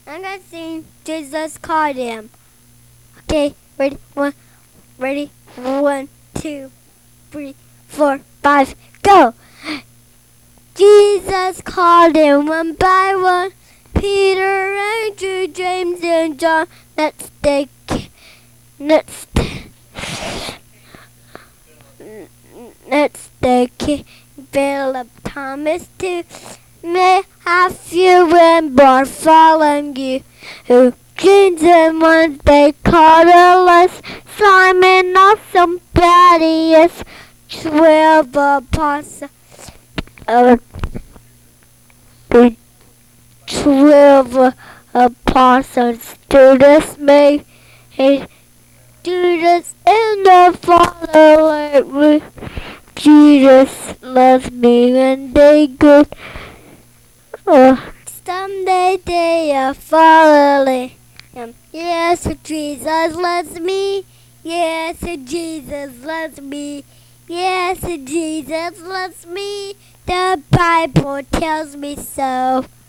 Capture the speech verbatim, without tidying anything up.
I'm gonna sing Jesus called him. Okay, ready? One, ready? One, two, three, four, five, go! Jesus called him one by one. Peter, Andrew, James, and John. That's the, that's the, that's the king. Philip, Thomas, too. May have you and Bartholomew, who James and one they called us. Simon, awesome, Thaddeus, twelve apostles. Uh, the twelve apostles. Judas made Judas and the Father let me. Jesus loves me and they good. Uh, someday they are following him. Yes, Jesus loves me. Yes, Jesus loves me. Yes, Jesus loves me. The Bible tells me so.